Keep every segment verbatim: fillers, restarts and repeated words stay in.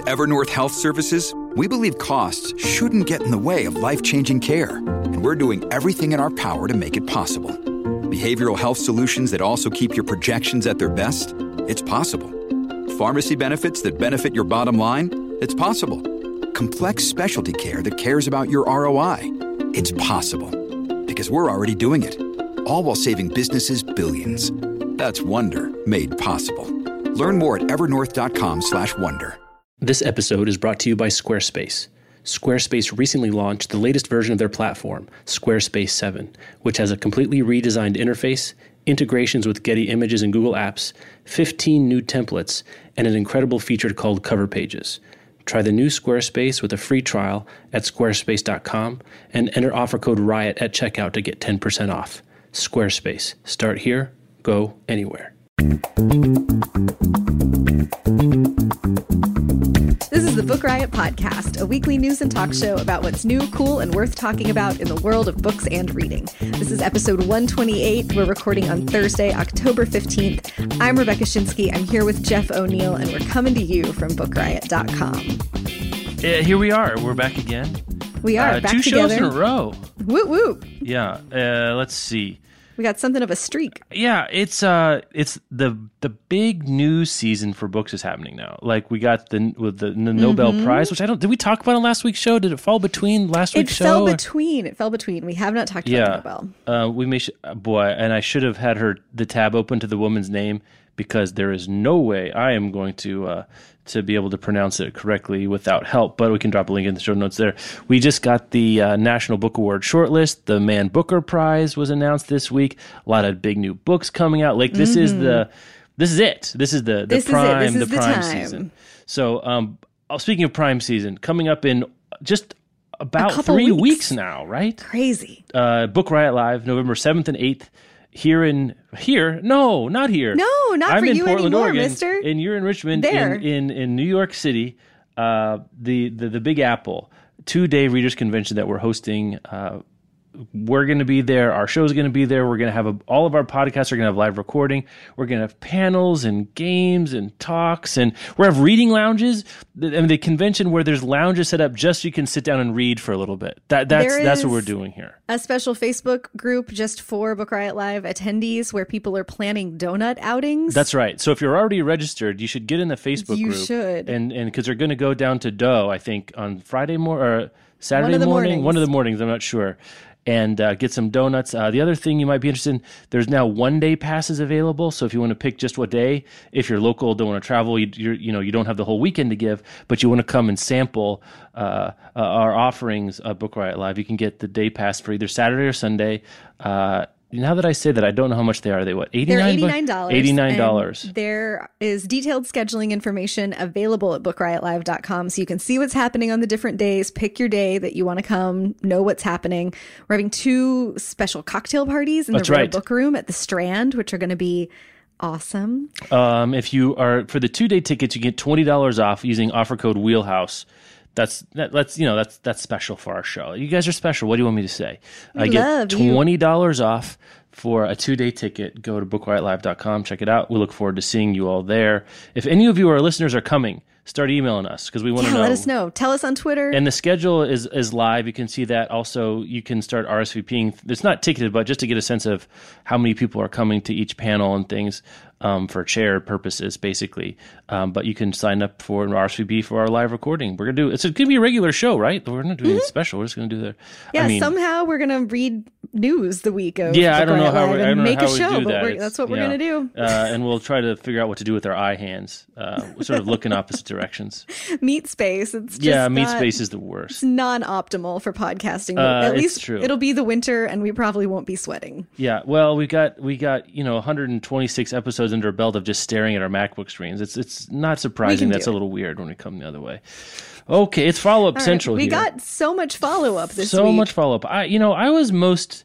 At Evernorth Health Services, we believe costs shouldn't get in the way of life-changing care, and we're doing everything in our power to make it possible. Behavioral health solutions that also keep your projections at their best? It's possible. Pharmacy benefits that benefit your bottom line? It's possible. Complex specialty care that cares about your R O I? It's possible. Because we're already doing it. All while saving businesses billions. That's Wonder made possible. Learn more at evernorth.com slash wonder. This episode is brought to you by Squarespace. Squarespace recently launched the latest version of their platform, Squarespace seven, which has a completely redesigned interface, integrations with Getty Images and Google Apps, fifteen new templates, and an incredible feature called Cover Pages. Try the new Squarespace with a free trial at squarespace dot com and enter offer code RIOT at checkout to get ten percent off. Squarespace. Start here, go anywhere. This is the Book Riot Podcast, a weekly news and talk show about what's new, cool, and worth talking about in the world of books and reading. This is episode one twenty-eight. We're recording on Thursday, October fifteenth. I'm Rebecca Schinsky. I'm here with Jeff O'Neill, and we're coming to you from book riot dot com. Yeah, here we are. We're back again. We are uh, back two together. shows in a row. Woo woo. Yeah. Uh, let's see. We got something of a streak. Yeah, it's uh, it's the the big news season for books is happening now. Like we got the with the, the Nobel mm-hmm. Prize, which I don't. Did we talk about on last week's show? Did it fall between last week's it show? It fell between. It fell between. We have not talked yeah. about the Nobel. Uh, we may sh- boy, and I should have had her the tab open to the woman's name because there is no way I am going to. Uh, to be able to pronounce it correctly without help, but we can drop a link in the show notes there. We just got the uh, National Book Award shortlist. The Man Booker Prize was announced this week. A lot of big new books coming out. Like this mm-hmm. is the, this is it. This is the the this prime is it. This is the the prime time. season. So, um, speaking of prime season, coming up in just about couple three weeks. weeks now, right? Crazy. Uh, Book Riot Live, November seventh and eighth. Here in here, no, not here. No, not I'm for in you Portland, anymore, Oregon, mister. And you're in Richmond, there. in, in in New York City. Uh, the the the Big Apple two day readers convention that we're hosting. Uh, we're going to be there. Our show's going to be there. We're going to have a, all of our podcasts are going to have live recording. We're going to have panels and games and talks, and we're going to have reading lounges. I mean, the convention where there's lounges set up just so you can sit down and read for a little bit. That that's There that's is what we're doing here. A special Facebook group just for Book Riot Live attendees where people are planning donut outings. That's right. So if you're already registered, you should get in the Facebook you group. You should. And and because they're going to go down to Doe, I think, on Friday mor- or Saturday One of the morning. mornings. One of the mornings, I'm not sure. And uh, get some donuts. Uh, the other thing you might be interested in, there's now one-day passes available. So if you want to pick just what day, if you're local, don't want to travel, you you're, you know you don't have the whole weekend to give, but you want to come and sample uh, uh, our offerings at Book Riot Live, you can get the day pass for either Saturday or Sunday. Uh, now that I say that, I don't know how much they are. Are they what? eighty-nine They're eighty-nine dollars. eighty-nine dollars. There is detailed scheduling information available at book riot live dot com, so you can see what's happening on the different days. Pick your day that you want to come, know what's happening. We're having two special cocktail parties in That's the Rare right. Book Room at the Strand, which are going to be awesome. Um, if you are for the two-day tickets, you get twenty dollars off using offer code Wheelhouse. That's that, that's you know that's that's special for our show. You guys are special. What do you want me to say? We I love get you. twenty dollars off for a two-day ticket. Go to book riot live dot com. Check it out. We look forward to seeing you all there. If any of you, our listeners, are coming, start emailing us because we want to Yeah, know. let us know. Tell us on Twitter. And the schedule is is live. You can see that. Also, you can start R S V P ing. It's not ticketed, but just to get a sense of how many people are coming to each panel and things um, for chair purposes, basically. Um, but you can sign up for an R S V P for our live recording. We're gonna do. It's going to be a regular show, right? We're not doing Mm-hmm. anything special. We're just going to do the. yeah, I mean, somehow we're going to read news the week of Yeah, I Book don't know Riot how Live we, I and don't know make how a we show, do but that. we're, It's- that's what we're yeah. going to do. uh, and we'll try to figure out what to do with our eye hands. Uh, we sort of look in opposite directions. Meat space. It's just Yeah, meat not- space is the worst. It's non-optimal for podcasting. Uh, At it's least true. it'll be the winter, and we probably won't be sweating. Yeah, well, we got we got you know one hundred twenty-six episodes under our belt of just staring at our MacBook screens. It's it's not surprising. do That's it. a little weird when we come the other way. Okay, it's follow up All right, central we here. got so much follow-up this so week. much follow up. I you know I was most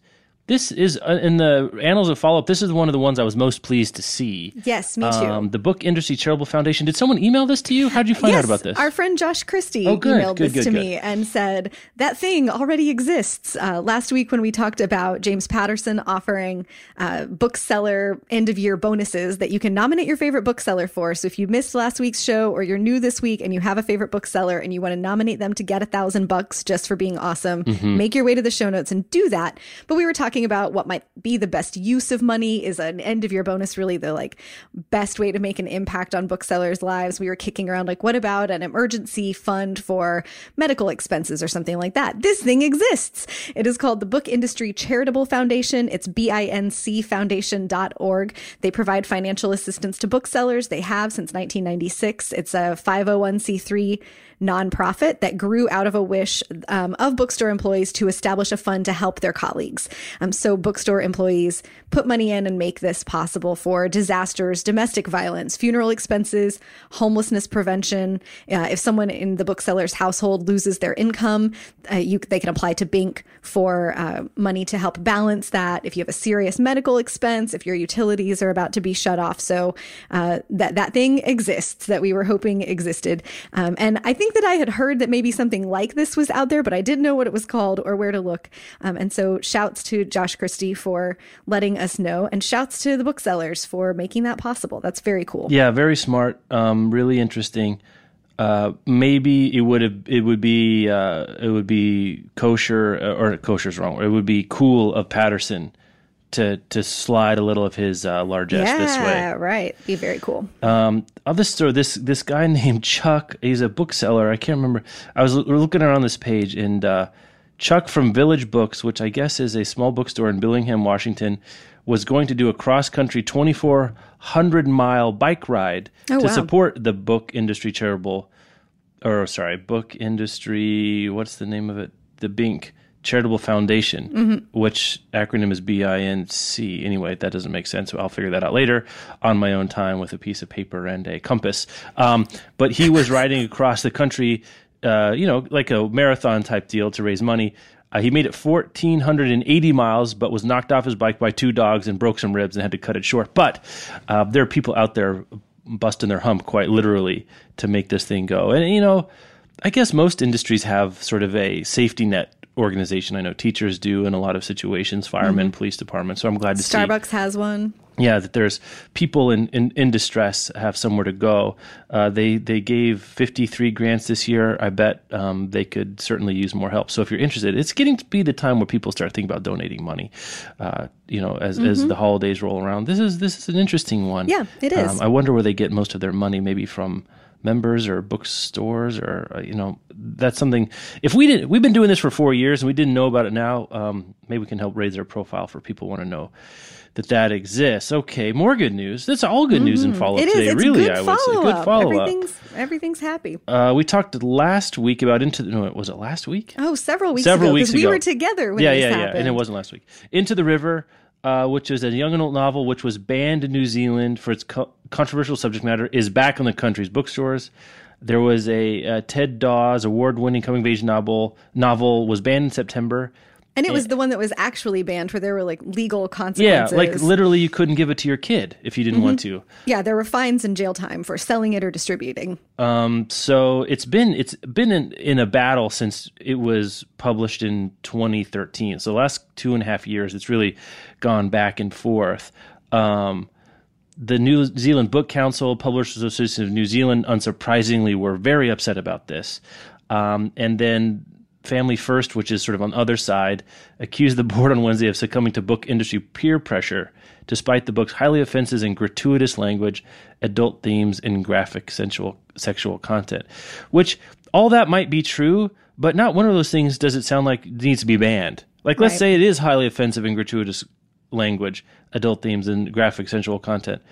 this is uh, in the annals of follow-up. This is one of the ones I was most pleased to see. Yes, me too. Um, the Book Industry Charitable Foundation. Did someone email this to you? How did you find yes, out about this? Our friend Josh Christie oh, good, emailed good, this good, to good. me and said that thing already exists. Uh, last week when we talked about James Patterson offering uh, bookseller end-of-year bonuses that you can nominate your favorite bookseller for. So if you missed last week's show or you're new this week and you have a favorite bookseller and you want to nominate them to get a thousand bucks just for being awesome, mm-hmm. make your way to the show notes and do that. But we were talking about what might be the best use of money. Is an end-of-year bonus really the like best way to make an impact on booksellers' lives? We were kicking around like, what about an emergency fund for medical expenses or something like that? This thing exists. It is called the Book Industry Charitable Foundation. It's B I N C foundation dot org. They provide financial assistance to booksellers. They have since nineteen ninety-six. It's a five oh one c three nonprofit that grew out of a wish um, of bookstore employees to establish a fund to help their colleagues. Um, so bookstore employees put money in and make this possible for disasters, domestic violence, funeral expenses, homelessness prevention. Uh, if someone in the bookseller's household loses their income, uh, you, they can apply to Bink for uh, money to help balance that. If you have a serious medical expense, if your utilities are about to be shut off. So uh, that, that thing exists that we were hoping existed. Um, and I think that I had heard that maybe something like this was out there, but I didn't know what it was called or where to look. Um, and so shouts to Josh Christie for letting us know, and shouts to the booksellers for making that possible. That's very cool. Yeah, very smart. Um, really interesting. Uh, maybe it would have, it would be, uh, it would be kosher, or kosher's wrong. It would be cool of Patterson to to slide a little of his uh, largesse yeah, this way. Yeah, right. Be very cool. Um, other story, this this guy named Chuck, he's a bookseller. I can't remember. I was l- looking around this page, and uh, Chuck from Village Books, which I guess is a small bookstore in Billingham, Washington, was going to do a cross-country twenty-four hundred mile bike ride oh, to wow. support the Book Industry Charitable, or sorry, Book Industry, what's the name of it? The Bink Charitable Foundation, mm-hmm. which acronym is B I N C. Anyway, that doesn't make sense. So I'll figure that out later on my own time with a piece of paper and a compass. Um, but he was riding across the country, uh, you know, like a marathon type deal to raise money. Uh, he made it one thousand four hundred eighty miles, but was knocked off his bike by two dogs and broke some ribs and had to cut it short. But uh, there are people out there busting their hump quite literally to make this thing go. And, you know, I guess most industries have sort of a safety net organization. I know teachers do in a lot of situations, firemen, mm-hmm. police departments. So I'm glad to Starbucks see. Starbucks has one. Yeah, that there's people in, in, in distress have somewhere to go. Uh, they they gave fifty-three grants this year. I bet um, they could certainly use more help. So if you're interested, it's getting to be the time where people start thinking about donating money. Uh, you know, as mm-hmm. as the holidays roll around. This is this is an interesting one. Yeah, it is. Um, I wonder where they get most of their money. Maybe from members or bookstores, or uh, you know, that's something. If we did, we've been doing this for four years and we didn't know about it now. Um, maybe we can help raise their profile for people who want to know that that exists. Okay, more good news. That's all good mm-hmm. news in follow up today. It's really, good I would say follow-up. good follow up. Everything's everything's happy. Uh, we talked last week about into the, no, was it last week? Oh, several weeks several ago. Weeks Because ago. we were together when yeah, this yeah, happened. yeah, and it wasn't last week. Into the River. Uh, which is a young adult novel which was banned in New Zealand for its co- controversial subject matter, is back in the country's bookstores. There was a uh, Ted Dawes award-winning coming-of-age novel. Novel was banned in September. And it was the one that was actually banned, where there were like legal consequences. Yeah, like literally you couldn't give it to your kid if you didn't mm-hmm. want to. Yeah, there were fines and jail time for selling it or distributing. Um, so it's been it's been in, in a battle since it was published in twenty thirteen. So the last two and a half years, it's really gone back and forth. Um, the New Zealand Book Council, Publishers Association of New Zealand, unsurprisingly, were very upset about this. Um, and then Family First, which is sort of on the other side, accused the board on Wednesday of succumbing to book industry peer pressure, despite the book's highly offensive and gratuitous language, adult themes, and graphic sensual, sexual content. Which, all that might be true, but not one of those things does it sound like it needs to be banned. Like, let's right. say it is highly offensive and gratuitous language, adult themes, and graphic sensual content.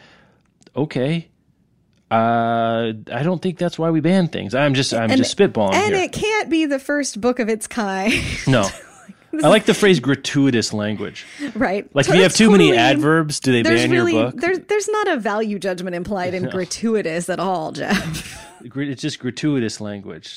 Okay. Uh, I don't think that's why we ban things. I'm just, I'm and, just spitballing and here. And it can't be the first book of its kind. No. I like the phrase gratuitous language. Right. Like so if you have too totally, many adverbs, do they ban really, your book? There's, there's not a value judgment implied in no. gratuitous at all, Jeff. It's just gratuitous language.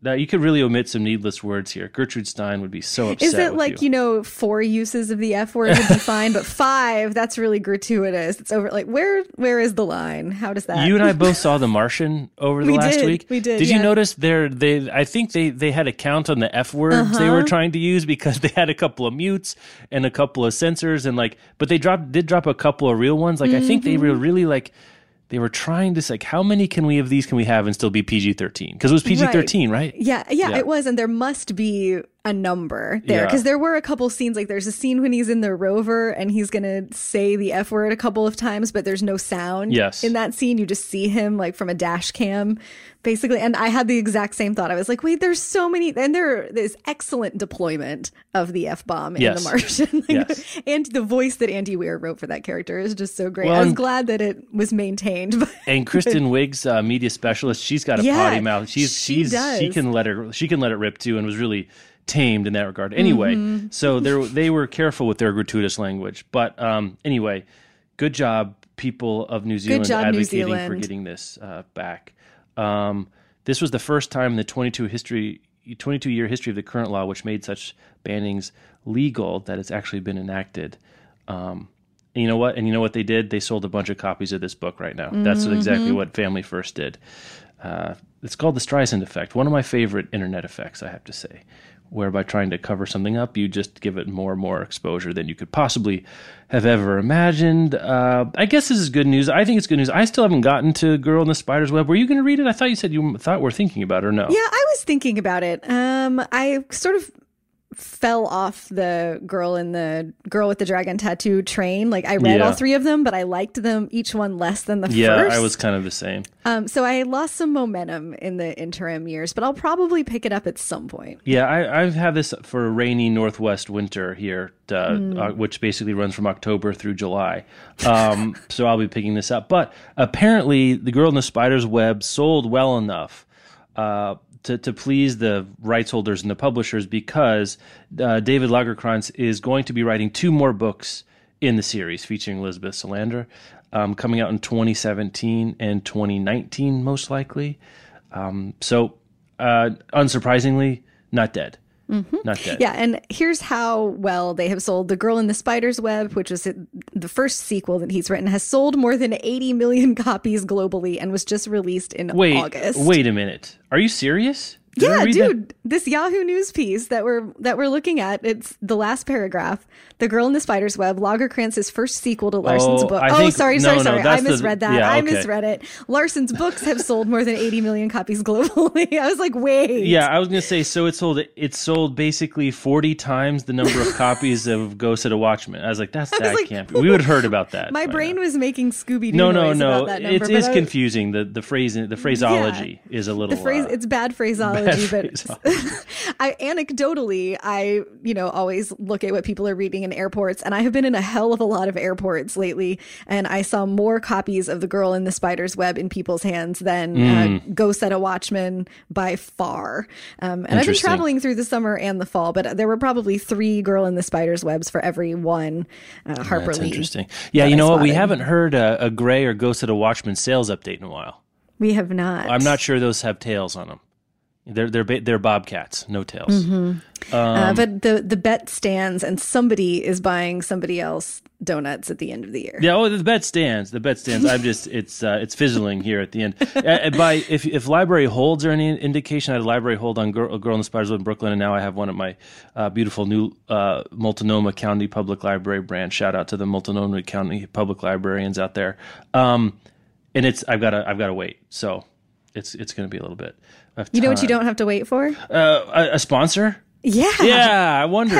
Now, you could really omit some needless words here. Gertrude Stein would be so upset. Is it with like, you. you know, four uses of the F word would be fine, but five, that's really gratuitous. It's over. Like, where where is the line? How does that? You and I both saw The Martian over the We last did. week. We did, Did yeah. you notice there? They, I think they they had a count on the F words Uh-huh. they were trying to use because they had a couple of mutes and a couple of censors and like, but they dropped did drop a couple of real ones. Like I think they Mm-hmm. were really like. They were trying to say, like, how many can we of these can we have and still be P G thirteen? Because it was P G thirteen, right? Yeah, yeah, Yeah. it was. And there must be a number there Yeah. because there were a couple scenes. Like there's a scene when he's in the rover and he's going to say the F word a couple of times, but there's no sound Yes. in that scene. You just see him like from a dash cam, basically. And I had the exact same thought. I was like, wait, there's so many. And there is excellent deployment of the F bomb in Yes. The Martian. Like, Yes. And the voice that Andy Weir wrote for that character is just so great. Well, I was and- glad that it was maintained. But And Kristen Wiig's uh, media specialist, she's got a Yeah, potty mouth. She's she she's does. she can let her she can let it rip too, and was really tamed in that regard. Anyway, Mm-hmm. so they they were careful with their gratuitous language, but um, anyway, good job, people of New Zealand, job, New advocating for Zealand. getting this uh, back. Um, this was the first time in the twenty-two history. twenty-two year history of the current law, which made such bannings legal, that it's actually been enacted. Um, and you know what? And you know what they did? They sold a bunch of copies of this book right now. That's exactly what Family First did. Uh, it's called the Streisand effect. One of my favorite internet effects, I have to say, where by trying to cover something up, you just give it more and more exposure than you could possibly have ever imagined. Uh, I guess this is good news. I think it's good news. I still haven't gotten to Girl in the Spider's Web. Were you going to read it? I thought you said you thought we're thinking about it, or no? Yeah, I was thinking about it. Um, I sort of fell off the girl in the girl with the dragon tattoo train. Like I read Yeah. all three of them, but I liked them each one less than the Yeah, first. I was kind of the same. Um, so I lost some momentum in the interim years, but I'll probably pick it up at some point. Yeah, I, I've had this for a rainy Northwest winter here, uh, Hmm. uh, which basically runs from October through July. Um, so I'll be picking this up. But apparently, The Girl in the Spider's Web sold well enough uh, to, to please the rights holders and the publishers, because uh, David Lagerkrantz is going to be writing two more books in the series featuring Elizabeth Salander, um, coming out in twenty seventeen and twenty nineteen, most likely. Um, so, uh, unsurprisingly, not dead. Mm-hmm. Not dead. Yeah, and here's how well they have sold. The Girl in the Spider's Web, which was the first sequel that he's written, has sold more than eighty million copies globally and was just released in Wait, August. wait a minute. Are you serious? Did I Yeah, read that? dude, this Yahoo News piece that we're that we're looking at, it's the last paragraph. The Girl in the Spider's Web, Lagerkrantz's first sequel to Larson's Oh, book. I Oh, think- sorry, no, sorry, no, sorry. I that's the- misread that. yeah, I okay. misread it. Larson's books have sold more than eighty million copies globally. I was like, wait. Yeah, I was gonna say. So it sold. It sold basically forty times the number of copies of Ghost of the Watchmen. I was like, that's that like, can't be. We would have heard about that. My by brain now. was making Scooby Doo No, no, noise no. about that number. It but is I- confusing. The the phrase the phraseology is a little. The phrase, uh, it's bad phraseology, but phraseology. I anecdotally, I, you know, always look at what people are reading in airports, and I have been in a hell of a lot of airports lately, and I saw more copies of The Girl in the Spider's Web in people's hands than uh, Go Set a Watchman by far. Um, and I've been Interesting. traveling through the summer and the fall, but there were probably three Girl in the Spider's Webs for every one uh, Harper That's Lee. interesting. Yeah, that you I know what? We spotted. haven't heard a, a Gray or Ghost of the Watchman sales update in a while. We have not. I'm not sure those have tails on them. They're they're ba- they're bobcats, no tails. uh, Um, but the, the bet stands, and somebody is buying somebody else donuts at the end of the year. Yeah, oh, the bet stands. The bet stands. I'm just it's uh, it's fizzling here at the end. Uh, by if if library holds are any indication, I had a library hold on Girl, Girl in the Spider's Web in Brooklyn, and now I have one at my uh, beautiful new uh, Multnomah County Public Library branch. Shout out to the Multnomah County Public Librarians out there. Um, and it's I've got to I've got to wait. So it's it's going to be a little bit. Of You know what you time. don't have to wait for? Uh, a, a sponsor? Yeah. Yeah, I wondered.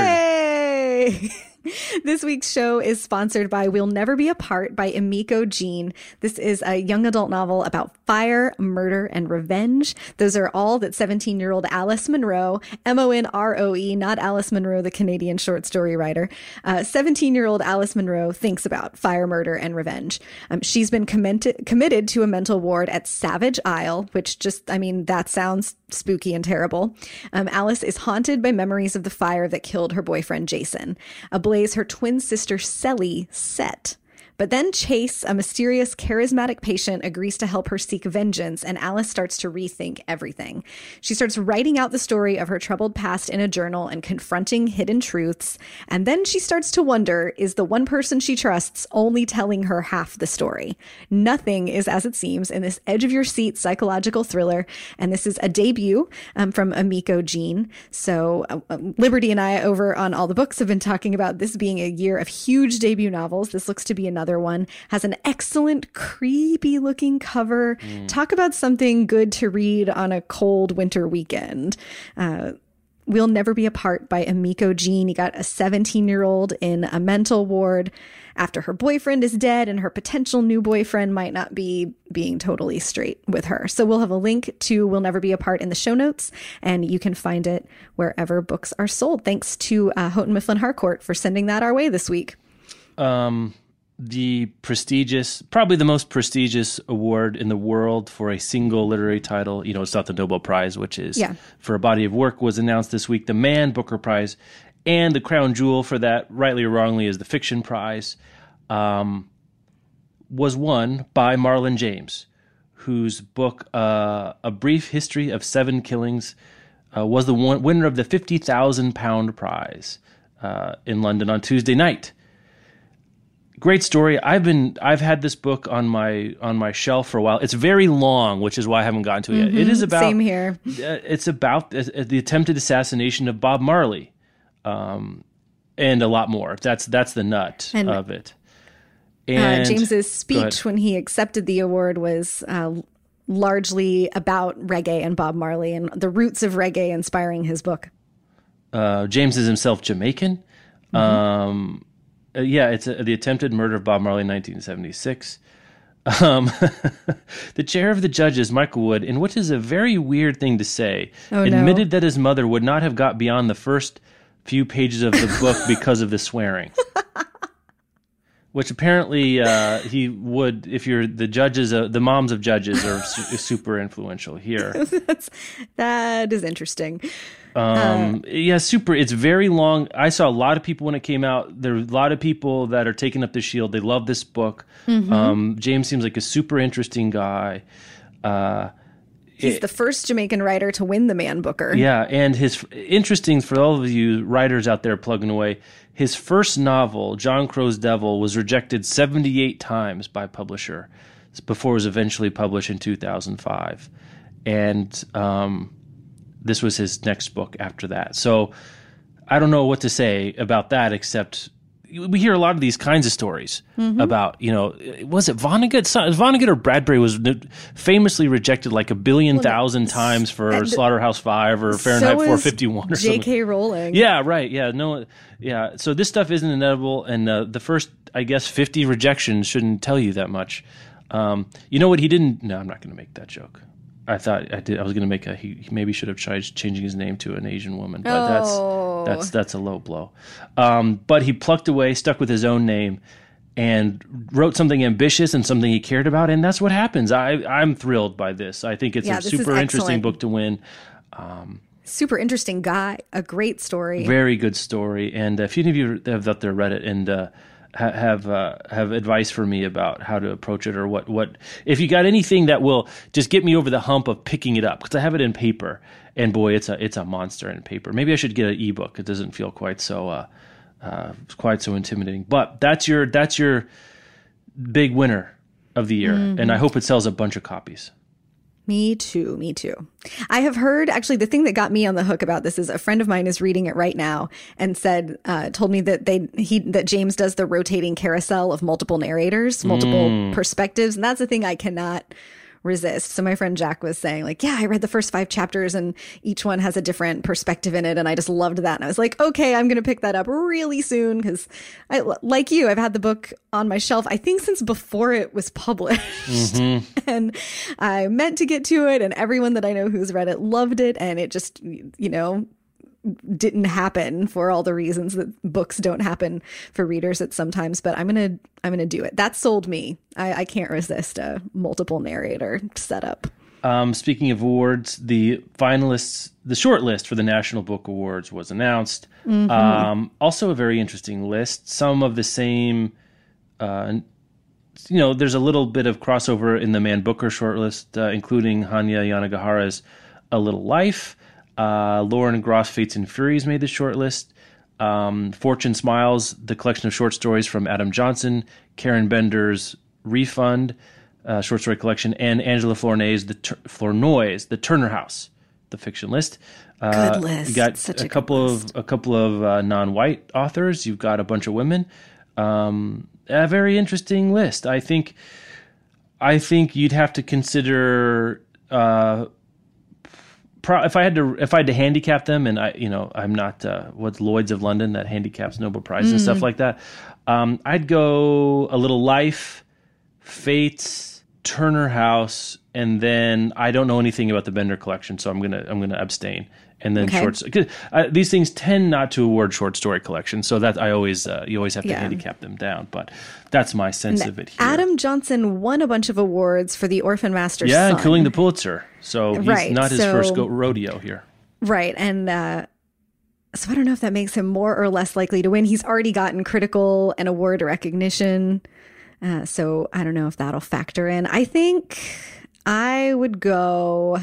Hey. This week's show is sponsored by We'll Never Be Apart by Emiko Jean. This is a young adult novel about fire, murder, and revenge. Those are all that seventeen-year-old Alice Munro, M O N R O E, not Alice Munro, the Canadian short story writer, uh, seventeen-year-old Alice Munro thinks about fire, murder, and revenge. Um, she's been commented, committed to a mental ward at Savage Isle, which just, I mean, that sounds spooky and terrible. Um, Alice is haunted by memories of the fire that killed her boyfriend, Jason. A blaze her twin sister Sally set. But then Chase, a mysterious, charismatic patient, agrees to help her seek vengeance, and Alice starts to rethink everything. She starts writing out the story of her troubled past in a journal and confronting hidden truths. And then she starts to wonder, is the one person she trusts only telling her half the story? Nothing is as it seems in this edge-of-your-seat psychological thriller, and this is a debut um, from Emiko Jean. So uh, Liberty and I over on All the Books have been talking about this being a year of huge debut novels. This looks to be another one. Has an excellent, creepy looking cover. Mm. Talk about something good to read on a cold winter weekend. Uh, We'll Never Be Apart by Emiko Jean. You got a seventeen-year-old in a mental ward after her boyfriend is dead, and her potential new boyfriend might not be being totally straight with her. So we'll have a link to We'll Never Be Apart in the show notes, and you can find it wherever books are sold. Thanks to uh, Houghton Mifflin Harcourt for sending that our way this week. Um... The prestigious, probably the most prestigious award in the world for a single literary title, you know, it's not the Nobel Prize, which is yeah. for a body of work, was announced this week. The Man Booker Prize, and the crown jewel for that, rightly or wrongly, is the Fiction Prize, um, was won by Marlon James, whose book, uh, A Brief History of Seven Killings, uh, was the one, winner of the fifty thousand pound prize uh, in London on Tuesday night. Great story. I've been I've had this book on my on my shelf for a while. It's very long, which is why I haven't gotten to it yet. Mm-hmm. It is about same here. Uh, it's about uh, the attempted assassination of Bob Marley, um, and a lot more. That's that's the nut and, of it. And uh, James's speech when he accepted the award was uh, largely about reggae and Bob Marley and the roots of reggae inspiring his book. Uh, James is himself Jamaican. Mm-hmm. Um, Uh, yeah, it's a, the attempted murder of Bob Marley in nineteen seventy-six. Um, the chair of the judges, Michael Wood, in what is a very weird thing to say, oh, admitted no. that his mother would not have got beyond the first few pages of the book because of the swearing. Which apparently uh, he would, if you're the judges, uh, the moms of judges are su- super influential here. That's, that is interesting. Um, uh, yeah, super. It's very long. I saw a lot of people when it came out. There are a lot of people that are taking up the shield. They love this book. Mm-hmm. Um, James seems like a super interesting guy. Uh, He's it, the first Jamaican writer to win the Man Booker. Yeah, and his interesting for all of you writers out there plugging away. His first novel, John Crow's Devil, was rejected seventy-eight times by publisher before it was eventually published in two thousand five, and um, this was his next book after that. So I don't know what to say about that, except we hear a lot of these kinds of stories mm-hmm. about, you know, was it Vonnegut? Vonnegut or Bradbury was famously rejected like a billion well, thousand times for uh, Slaughterhouse Five or Fahrenheit so four fifty-one or something. J K Rowling. Yeah, right. Yeah, no, yeah. So this stuff isn't inevitable, and uh, the first, I guess, fifty rejections shouldn't tell you that much. Um, you know what? He didn't. No, I'm not going to make that joke. I thought I did. I was going to make a. He, he maybe should have tried changing his name to an Asian woman, but oh. that's that's that's a low blow. Um, but he plucked away, stuck with his own name, and wrote something ambitious and something he cared about, and that's what happens. I I'm thrilled by this. I think it's yeah, a super interesting book to win. Um, super interesting guy, a great story, very good story. And if any of you have out there read it and. Uh, have uh, have advice for me about how to approach it, or what, what if you got anything that will just get me over the hump of picking it up, because I have it in paper, and boy, it's a it's a monster in paper. Maybe I should get an ebook. It doesn't feel quite so uh, uh, quite so intimidating. But that's your that's your big winner of the year, mm-hmm. and I hope it sells a bunch of copies. Me too. Me too. I have heard, actually, the thing that got me on the hook about this is a friend of mine is reading it right now and said, uh, told me that they, he, that James does the rotating carousel of multiple narrators, multiple mm. perspectives. And that's the thing I cannot resist. So my friend Jack was saying, like, yeah, I read the first five chapters and each one has a different perspective in it. And I just loved that. And I was like, okay, I'm going to pick that up really soon. Cause I, like you, I've had the book on my shelf, I think since before it was published. Mm-hmm. And I meant to get to it. And everyone that I know who's read it loved it. And it just, you know, didn't happen for all the reasons that books don't happen for readers at sometimes, but I'm going to, I'm going to do it. That sold me. I, I can't resist a multiple narrator setup. Um, speaking of awards, the finalists, the short list for the National Book Awards was announced. Mm-hmm. Um, also a very interesting list. Some of the same uh, you know, there's a little bit of crossover in the Man Booker shortlist, uh, including Hanya Yanagihara's A Little Life. Uh, Lauren Gross, Fates and Furies made the shortlist. Um, Fortune Smiles, the collection of short stories from Adam Johnson, Karen Bender's Refund, uh, short story collection, and Angela Flournoy's The Tur- Flournoy's The Turner House, the fiction list. Uh, Good list. You got Such a, a couple good of list. a couple of uh, non-white authors. You've got a bunch of women. Um, a very interesting list. I think. I think you'd have to consider. Uh, pro- if I had to, if I had to handicap them, and I, you know, I'm not uh, what's Lloyd's of London that handicaps Nobel Prize and stuff like that. Um, I'd go A Little Life, Fates, Turner House, and then I don't know anything about the Bender collection, so I'm gonna I'm gonna abstain. And then Okay. shorts. Uh, these things tend not to award short story collections, so that I always uh, you always have to Yeah. handicap them down. But that's my sense of it here. Adam Johnson won a bunch of awards for The Orphan Master's yeah, Son. including the Pulitzer. So he's Right, not his so- first go- rodeo here. Right. And uh, so I don't know if that makes him more or less likely to win. He's already gotten critical and award recognition. Uh, so I don't know if that'll factor in. I think I would go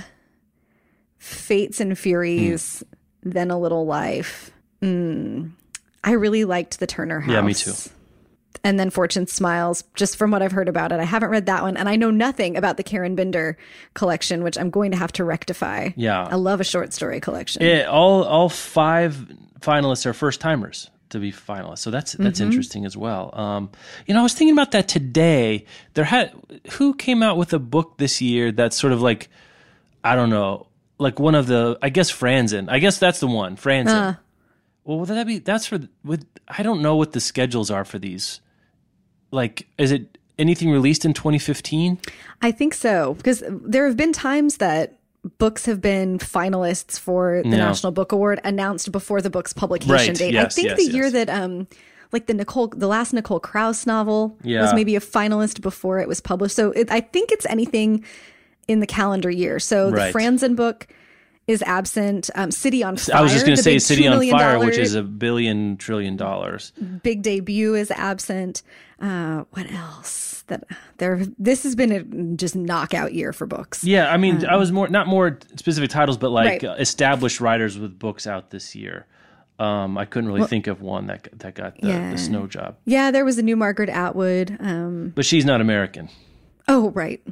Fates and Furies, mm. then A Little Life. Mm. I really liked The Turner House. Yeah, me too. And then Fortune Smiles, just from what I've heard about it. I haven't read that one, and I know nothing about the Karen Bender collection, which I'm going to have to rectify. Yeah. I love a short story collection. It, all all five finalists are first timers to be finalists, so that's that's Mm-hmm. interesting as well. Um, you know, I was thinking about that today. There had who came out with a book this year that's sort of like, I don't know, like one of the I guess Franzen. I guess that's the one Franzen. Uh. Well, would that be that's for with I don't know what the schedules are for these. Like, is it anything released in twenty fifteen? I think so, because there have been times that books have been finalists for the Yeah. National Book Award announced before the book's publication Right, date. yes, I think yes, the yes. year that um like the Nicole the last Nicole Krauss novel Yeah. was maybe a finalist before it was published. So it, I think it's anything in the calendar year. So Right. the Franzen book is absent. Um, City on Fire. I was just going the to say big City two on million Fire, dollar which is a billion trillion dollars. big debut is absent. Uh, what else? That there. This has been a just knockout year for books. Yeah, I mean, I was more not more specific titles, but like Right. uh, established writers with books out this year. Um, I couldn't really think of one that that got the, Yeah. the Snow Job, Yeah, there was a new Margaret Atwood. Um, but she's not American. oh, right.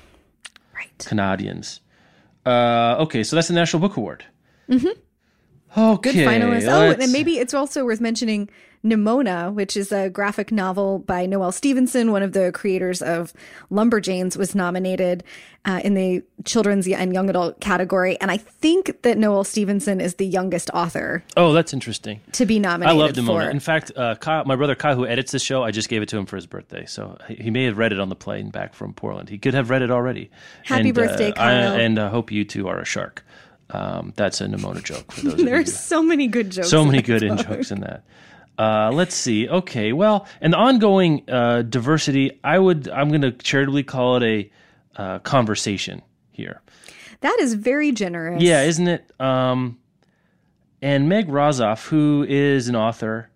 Right. Canadians. Uh, okay, so that's the National Book Award. Mm-hmm. Okay, Good finalist. Oh, let's- and maybe it's also worth mentioning Nimona, which is a graphic novel by Noelle Stevenson, one of the creators of Lumberjanes, was nominated uh, in the children's and young adult category. And I think that Noelle Stevenson is the youngest author Oh, that's interesting. to be I nominated love Nimona. for. In fact, uh, Kyle, my brother Kyle, who edits the show, I just gave it to him for his birthday. So he he may have read it on the plane back from Portland. He could have read it already. Happy And, birthday, uh, Kyle. I, and I hope you two are a shark. Um, that's a Nimona joke for those of you. There's so many good jokes. So in many that good in book. jokes in that. Uh, let's see. Okay, well, and the ongoing uh, diversity, I would, I'm going to charitably call it a uh, conversation here. That is very generous. Yeah, isn't it? Um, and Meg Rozoff, who is an author,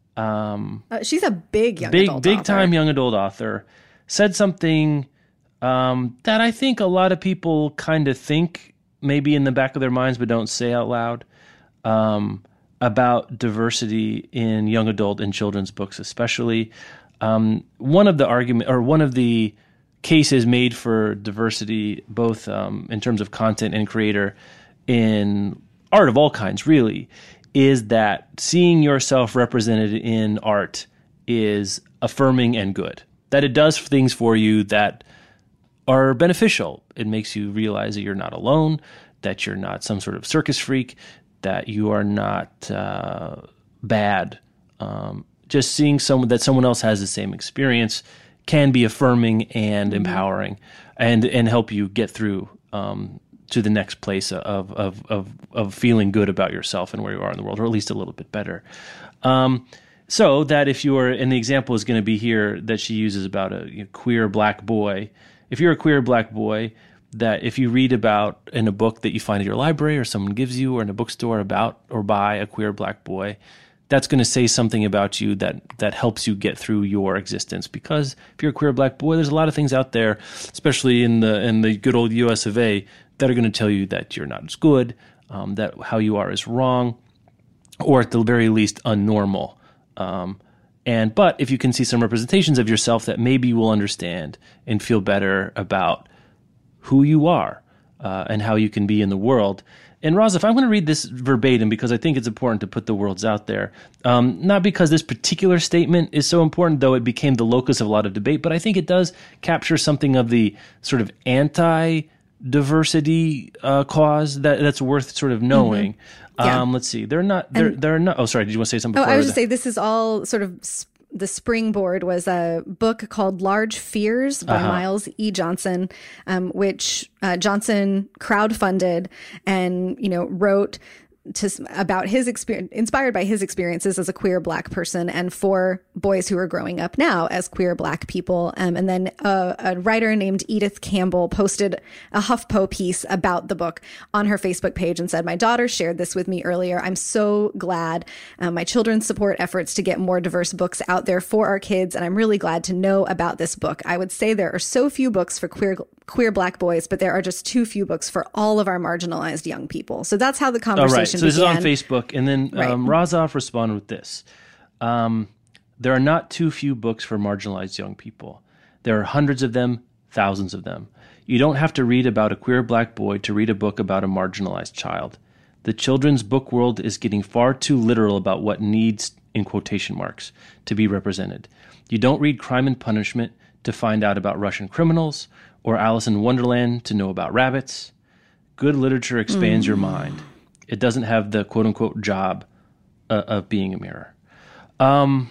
um, Uh, she's a big young big, adult big author. time young adult author, said something um, that I think a lot of people kind of think maybe in the back of their minds, but don't say out loud. Um, about diversity in young adult and children's books, especially. Um, one of the argument or one of the cases made for diversity, both um, in terms of content and creator in art of all kinds, really, is that seeing yourself represented in art is affirming and good. That it does things for you that are beneficial. It makes you realize that you're not alone, that you're not some sort of circus freak, that you are not uh, bad. Um, just seeing someone that someone else has the same experience can be affirming and Mm-hmm. empowering, and and help you get through um, to the next place of, of of of feeling good about yourself and where you are in the world, or at least a little bit better. Um, so that if you are, and the example is going to be here that she uses about a you know, queer black boy. If you're a queer black boy, that if you read about in a book that you find at your library or someone gives you or in a bookstore about or by a queer black boy, that's going to say something about you that that helps you get through your existence. Because if you're a queer black boy, there's a lot of things out there, especially in the in the good old U S of A, that are going to tell you that you're not as good, um, that how you are is wrong, or at the very least unnormal. Um, and but if you can see some representations of yourself that maybe you will understand and feel better about who you are uh, and how you can be in the world. And Rozif, I'm going to read this verbatim because I think it's important to put the words out there. Um, not because this particular statement is so important, though it became the locus of a lot of debate, but I think it does capture something of the sort of anti-diversity uh, cause that that's worth sort of knowing. Mm-hmm. Yeah. Um, let's see. They're not. They're. And, they're not. Oh, sorry. Did you want to say something? Oh, before I was just saying this is all sort of. Sp- The springboard was a book called Large Fears by uh-huh. Miles E. Johnson, um, which uh, Johnson crowdfunded and, you know, wrote to about his experience, inspired by his experiences as a queer black person and for boys who are growing up now as queer black people. Um, and then a, a writer named Edith Campbell posted a HuffPo piece about the book on her Facebook page and said, "My daughter shared this with me earlier. I'm so glad um, my children support efforts to get more diverse books out there for our kids. And I'm really glad to know about this book. I would say there are so few books for queer queer black boys, but there are just too few books for all of our marginalized young people." So that's how the conversation oh, right. So this began. is on Facebook. And then right. um, Rozif responded with this. Um, there are not too few books for marginalized young people. There are hundreds of them, thousands of them. You don't have to read about a queer black boy to read a book about a marginalized child. The children's book world is getting far too literal about what needs, in quotation marks, to be represented. You don't read Crime and Punishment to find out about Russian criminals or Alice in Wonderland to know about rabbits. Good literature expands mm. your mind. It doesn't have the quote-unquote job uh, of being a mirror. Um,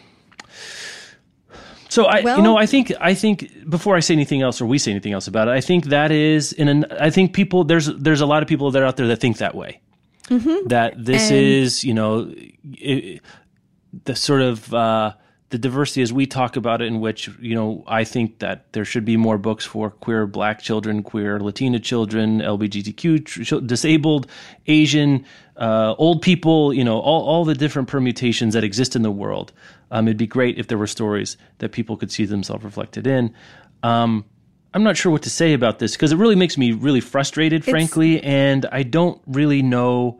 so I, well, you know, I think I think before I say anything else or we say anything else about it, I think that is in an. I think people there's there's a lot of people that are out there that think that way. Mm-hmm. That this and, is you know it, the sort of. Uh, The diversity as we talk about it, in which, you know, I think that there should be more books for queer black children, queer Latina children, L G B T Q, tr- disabled, Asian, uh, old people, you know, all, all the different permutations that exist in the world. Um, it'd be great if there were stories that people could see themselves reflected in. Um, I'm not sure what to say about this because it really makes me really frustrated, it's, frankly, and I don't really know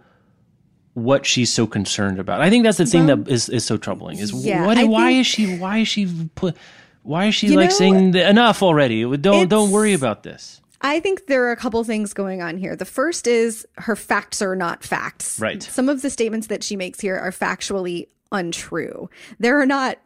what she's so concerned about. I think that's the thing well, that is, is so troubling. Is yeah, what? Why think, is she? Why is she? Why is she like know, saying enough already? Don't don't worry about this. I think there are a couple things going on here. The first is her facts are not facts. Right. Some of the statements that she makes here are factually untrue. There are not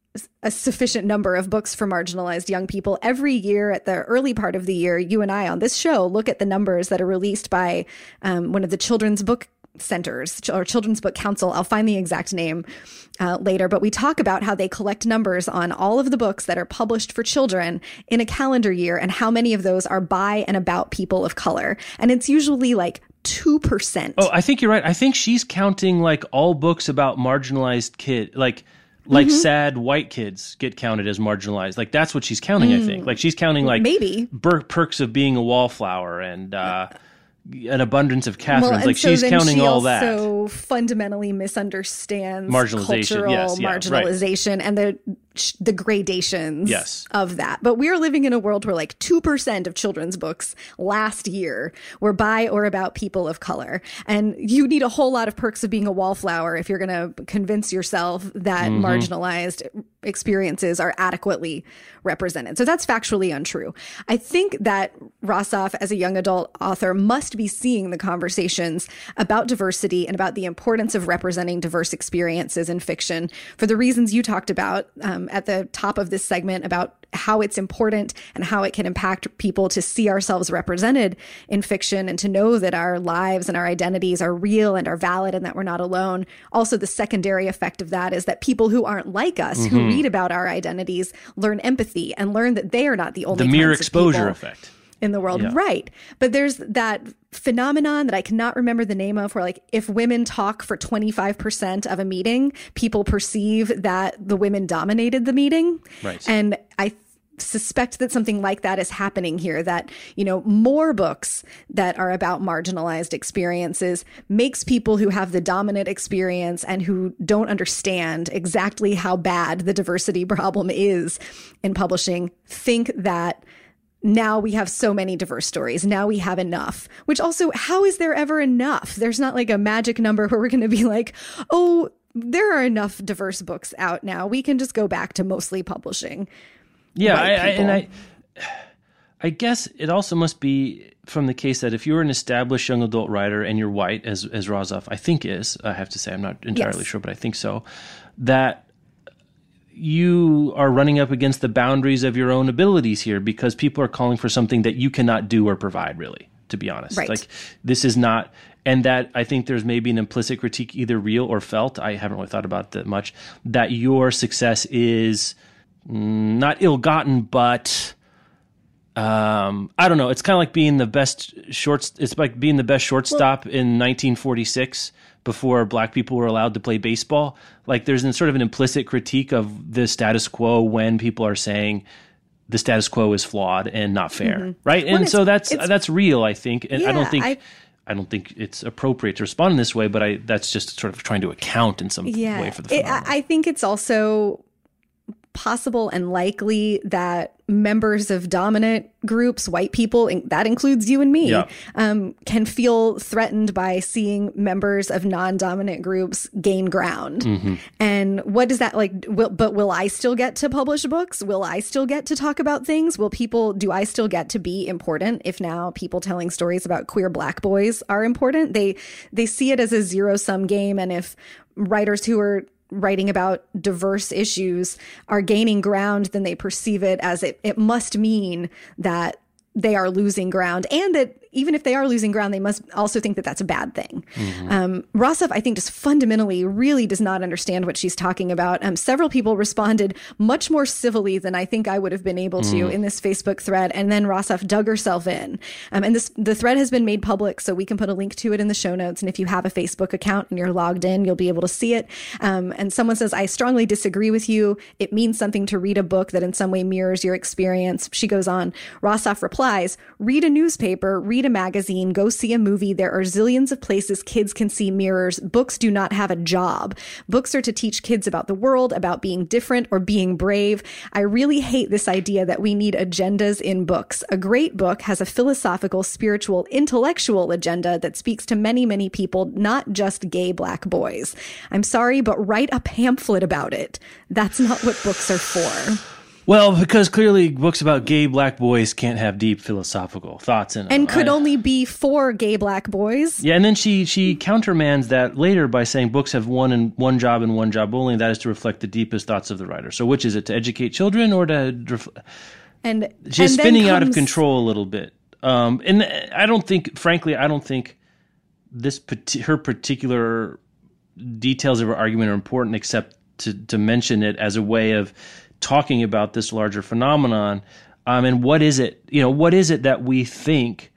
a sufficient number of books for marginalized young people. Every year at the early part of the year, you and I on this show look at the numbers that are released by um, one of the children's book centers or Children's Book Council. I'll find the exact name uh, later, but we talk about how they collect numbers on all of the books that are published for children in a calendar year and how many of those are by and about people of color. And it's usually like two percent. Oh, I think you're right. I think she's counting like all books about marginalized kid, like like mm-hmm. sad white kids get counted as marginalized. Like that's what she's counting, mm. I think. Like she's counting like maybe ber- perks of being a wallflower and uh an abundance of Catherines. Well, like so she's counting she all that. So fundamentally misunderstands marginalization, cultural yes, yeah, marginalization right. and the the gradations yes. of that. But we're living in a world where like two percent of children's books last year were by or about people of color. And you need a whole lot of perks of being a wallflower if you're going to convince yourself that mm-hmm. marginalized experiences are adequately represented. So that's factually untrue. I think that Rozif, as a young adult author, must be seeing the conversations about diversity and about the importance of representing diverse experiences in fiction for the reasons you talked about um, at the top of this segment about how it's important and how it can impact people to see ourselves represented in fiction and to know that our lives and our identities are real and are valid and that we're not alone. Also, the secondary effect of that is that people who aren't like us, mm-hmm. who read about our identities, learn empathy and learn that they are not the only the mere exposure effect in the world. Yeah. Right. But there's that phenomenon that I cannot remember the name of where like if women talk for twenty-five percent of a meeting, people perceive that the women dominated the meeting. Right. And I suspect that something like that is happening here, that, you know, more books that are about marginalized experiences makes people who have the dominant experience and who don't understand exactly how bad the diversity problem is in publishing think that now we have so many diverse stories. Now we have enough, which also, how is there ever enough? There's not like a magic number where we're going to be like, oh, there are enough diverse books out now. We can just go back to mostly publishing. Yeah, I, I, and I, I guess it also must be from the case that if you're an established young adult writer and you're white, as as Rozof I think is, I have to say I'm not entirely yes. sure, but I think so, that you are running up against the boundaries of your own abilities here because people are calling for something that you cannot do or provide, really, to be honest. Right. Like this is not, and that I think there's maybe an implicit critique, either real or felt, I haven't really thought about that much, that your success is not ill-gotten, but um, I don't know. It's kind of like being the best short. It's like being the best shortstop well, in nineteen forty-six before black people were allowed to play baseball. Like there's an, sort of an implicit critique of the status quo when people are saying the status quo is flawed and not fair, mm-hmm. right? Well, and so that's that's real, I think. And yeah, I don't think. I, I don't think it's appropriate to respond in this way, but I that's just sort of trying to account in some yeah, way for the phenomenon. It, I think it's also possible and likely that members of dominant groups, white people, that includes you and me, yeah. um, can feel threatened by seeing members of non-dominant groups gain ground. Mm-hmm. And what does that like? Will, but will I still get to publish books? Will I still get to talk about things? Will people, do I still get to be important if now people telling stories about queer black boys are important? They, they see it as a zero-sum game. And if writers who are writing about diverse issues are gaining ground, then they perceive it as it, it must mean that they are losing ground, and that even if they are losing ground, they must also think that that's a bad thing. Mm-hmm. Um, Rozof, I think, just fundamentally really does not understand what she's talking about. Um, several people responded much more civilly than I think I would have been able to mm. in this Facebook thread. And then Rozof dug herself in. Um, and this the thread has been made public, so we can put a link to it in the show notes. And if you have a Facebook account and you're logged in, you'll be able to see it. Um, and someone says, I strongly disagree with you. It means something to read a book that in some way mirrors your experience. She goes on. Rozof replies, read a newspaper, read a magazine, go see a movie. There are zillions of places kids can see mirrors. Books do not have a job. Books are to teach kids about the world, about being different or being brave. I really hate this idea that we need agendas in books. A great book has a philosophical, spiritual, intellectual agenda that speaks to many, many people, not just gay black boys. I'm sorry, but write a pamphlet about it. That's not what books are for. Well, because clearly books about gay black boys can't have deep philosophical thoughts in them. And could I, only be for gay black boys. Yeah, and then she she countermands that later by saying books have one and one job and one job only, and that is to reflect the deepest thoughts of the writer. So which is it, to educate children or to... Ref- and She's and spinning comes- out of control a little bit. Um, and I don't think, frankly, I don't think this her particular details of her argument are important, except to, to mention it as a way of talking about this larger phenomenon. Um, and what is it, you know, what is it that we think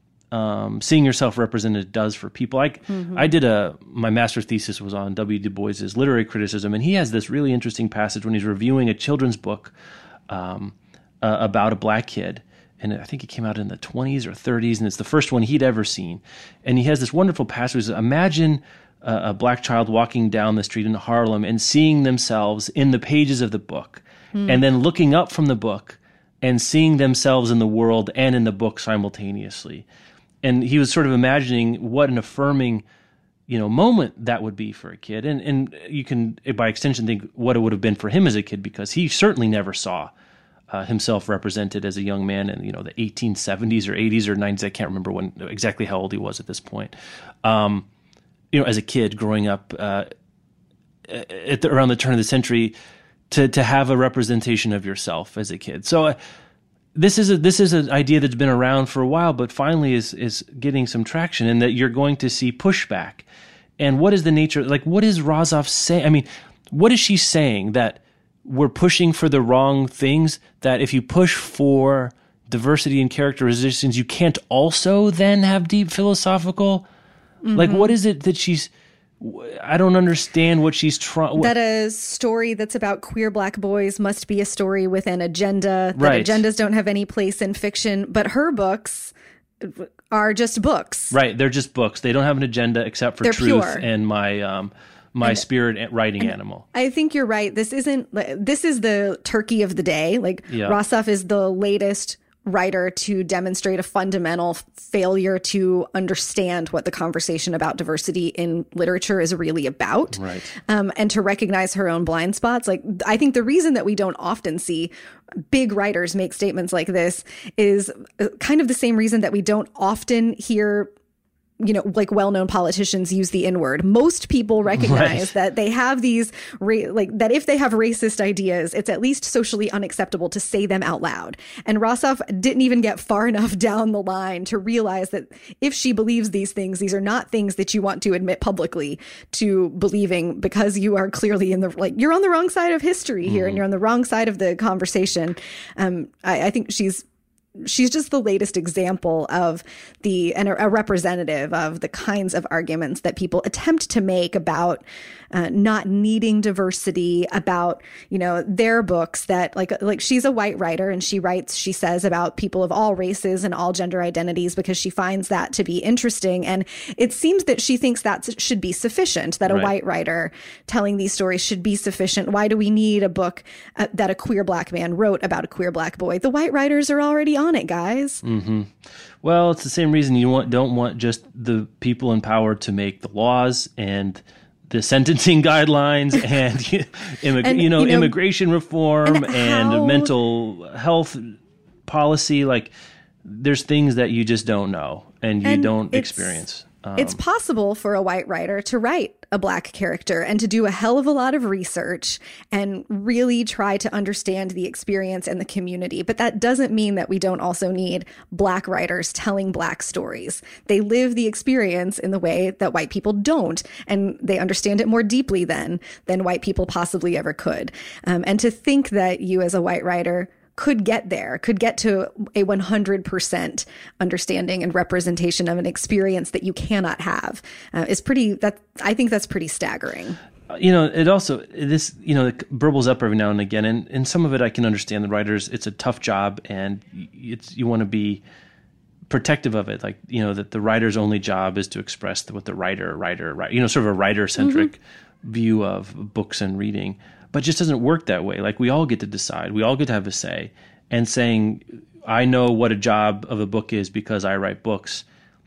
um, seeing yourself represented does for people? I, mm-hmm. I did a, my master's thesis was on W. Du Bois's literary criticism, and he has this really interesting passage when he's reviewing a children's book um, uh, about a black kid. And I think it came out in the twenties or thirties, and it's the first one he'd ever seen. And he has this wonderful passage. Imagine a, a black child walking down the street in Harlem and seeing themselves in the pages of the book, mm. and then looking up from the book and seeing themselves in the world and in the book simultaneously. And he was sort of imagining what an affirming, you know, moment that would be for a kid. And and you can, by extension, think what it would have been for him as a kid, because he certainly never saw Uh, himself represented as a young man in, you know, the eighteen seventies or eighties or nineties. I can't remember when exactly how old he was at this point. Um, you know, as a kid growing up uh, at the, around the turn of the century, to to have a representation of yourself as a kid. So uh, this is a this is an idea that's been around for a while, but finally is is getting some traction, and that you're going to see pushback. And what is the nature? Like, what is Rozof saying? I mean, what is she saying? That we're pushing for the wrong things, that if you push for diversity and characterizations, you can't also then have deep philosophical, mm-hmm. like, what is it that she's, I don't understand what she's trying. That a story that's about queer Black boys must be a story with an agenda. That Right. agendas don't have any place in fiction, but her books are just books. Right. They're just books. They don't have an agenda except for They're truth pure. and my um, my And- spirit writing animal. I think you're right. This isn't, this is the turkey of the day. Like Yeah. Rossov is the latest writer to demonstrate a fundamental failure to understand what the conversation about diversity in literature is really about. Right. Um, and to recognize her own blind spots. Like, I think the reason that we don't often see big writers make statements like this is kind of the same reason that we don't often hear, you know, like well-known politicians use the N-word. Most people recognize Right. that they have these, ra- like, that if they have racist ideas, it's at least socially unacceptable to say them out loud. And Rossov didn't even get far enough down the line to realize that if she believes these things, these are not things that you want to admit publicly to believing, because you are clearly in the, like, you're on the wrong side of history here, and you're on the wrong side of the conversation. Um, I, I think she's, She's just the latest example of the, and a, a representative of the kinds of arguments that people attempt to make about uh, not needing diversity, about, you know, their books that like, like she's a white writer and she writes, she says about people of all races and all gender identities because she finds that to be interesting. And it seems that she thinks that should be sufficient, that a Right. white writer telling these stories should be sufficient. Why do we need a book uh, that a queer Black man wrote about a queer Black boy? The white writers are already on it, guys. Mm-hmm. Well, it's the same reason you want, don't want just the people in power to make the laws and the sentencing guidelines and, immig- And, you, know, you know, immigration reform and and, how- mental health policy. Like, there's things that you just don't know and you And don't it's- experience. Um, It's possible for a white writer to write a Black character and to do a hell of a lot of research and really try to understand the experience and the community. But that doesn't mean that we don't also need Black writers telling Black stories. They live the experience in the way that white people don't, and they understand it more deeply than than white people possibly ever could. Um, and to think that you as a white writer could get there, could get to a one hundred percent understanding and representation of an experience that you cannot have uh, is pretty, that I think that's pretty staggering. you know, it also, this, you know, it burbles up every now and again. And, and some of it I can understand. The writers, it's a tough job and it's, you want to be protective of it. Like, you know, that the writer's only job is to express what the writer, writer, writer, you know, sort of a writer-centric mm-hmm. view of books and reading. But it just doesn't work that way. Like, we all get to decide. We all get to have a say. And saying, I know what a job of a book is because I write books,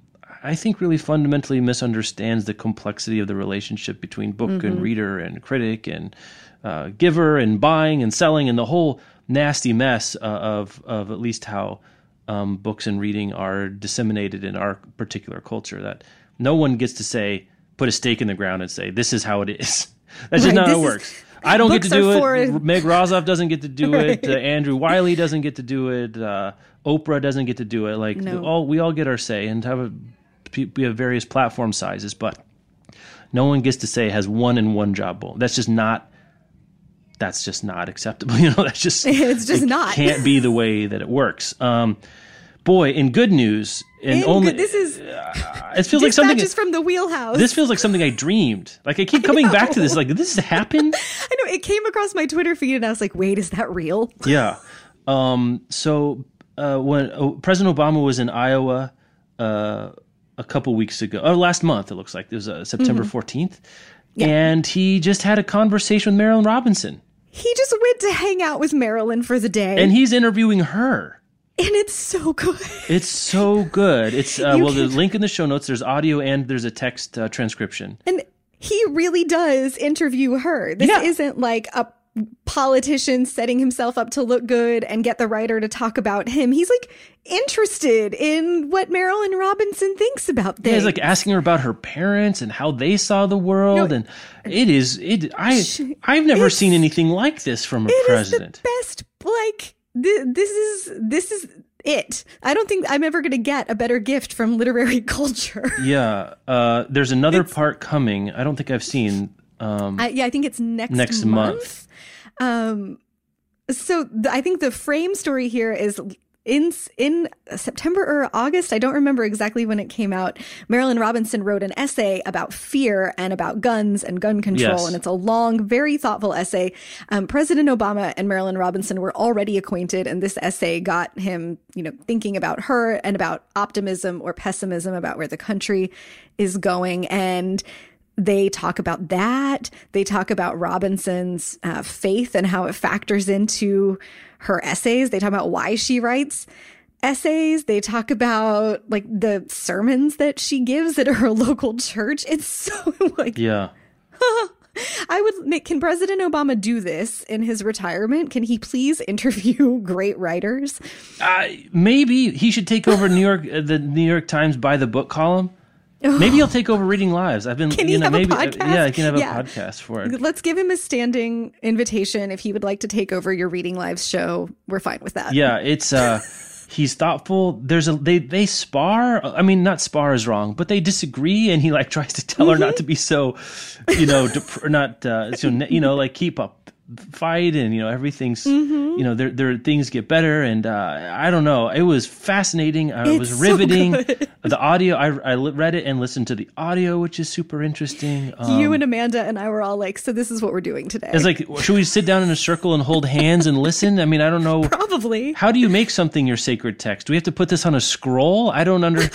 I think really fundamentally misunderstands the complexity of the relationship between book mm-hmm. and reader and critic and uh, giver and buying and selling and the whole nasty mess uh, of of at least how um, books and reading are disseminated in our particular culture. That no one gets to say, put a stake in the ground and say, this is how it is. That's just right, not how it is, works. I don't get to do it. For... Meg Rosoff doesn't get to do right. it. Uh, Andrew Wiley doesn't get to do it. Uh, Oprah doesn't get to do it. Like no. the, all we all get our say and have a, we have various platform sizes, but no one gets to say has one and one job. That's just not. That's just not acceptable. You know, that's just it's just it not. Can't be the way that it works. Um, boy, in good news, and in only good, this is. Uh, it feels like something Dispatches from the wheelhouse. This feels like something I dreamed. Like I keep coming I back to this. Like, did this happen? I know, it came across my Twitter feed, and I was like, "Wait, is that real?" Yeah. Um, so uh, when uh, President Obama was in Iowa uh, a couple weeks ago, or last month, it looks like it was uh, September fourteenth, yeah. and he just had a conversation with Marilyn Robinson. He just went to hang out with Marilyn for the day, and he's interviewing her. And it's so good. It's so good. It's uh, well, can... the link in the show notes. There's audio and there's a text uh, transcription. And he really does interview her. This yeah. isn't like a politician setting himself up to look good and get the writer to talk about him. He's like interested in what Marilyn Robinson thinks about things. Yeah, he's like asking her about her parents and how they saw the world. No, and it is it. I I've never seen anything like this from a it president. Is the best. Like th- this is this is it. I don't think I'm ever going to get a better gift from literary culture. Yeah, uh, there's another it's, part coming. I don't think I've seen. Um, I, yeah, I think it's next next month. month. Um, so the, I think the frame story here is in in September or August, I don't remember exactly when it came out, Marilynne Robinson wrote an essay about fear and about guns and gun control. Yes. And it's a long, very thoughtful essay. Um, President Obama and Marilynne Robinson were already acquainted, and this essay got him, you know, thinking about her and about optimism or pessimism about where the country is going. And they talk about that. They talk about Robinson's uh, faith and how it factors into her essays. They talk about why she writes essays. They talk about like the sermons that she gives at her local church. It's so like, Yeah. I would make, can President Obama do this in his retirement? Can he please interview great writers? Uh, maybe he should take over New York, uh, the New York Times by the book column. Maybe he'll take over Reading Lives. I've been, Can you he know, have a maybe, uh, podcast? yeah, he can have a Yeah. podcast for it. Let's give him a standing invitation. If he would like to take over your Reading Lives show, we're fine with that. Yeah, it's uh, he's thoughtful. There's a they they spar. I mean, not spar is wrong, but they disagree, and he like tries to tell her not to be so, you know, dep- or not uh, so you know, like keep up fight, and you know everything's you know there there things get better, and uh, I don't know. It was fascinating. Uh, it was It's so riveting. good. The audio, I I li- read it and listened to the audio, which is super interesting. Um, You and Amanda and I were all like, so this is what we're doing today. it's like, should we sit down in a circle and hold hands and listen? I mean, I don't know. Probably. How do you make something your sacred text? Do we have to put this on a scroll? I don't under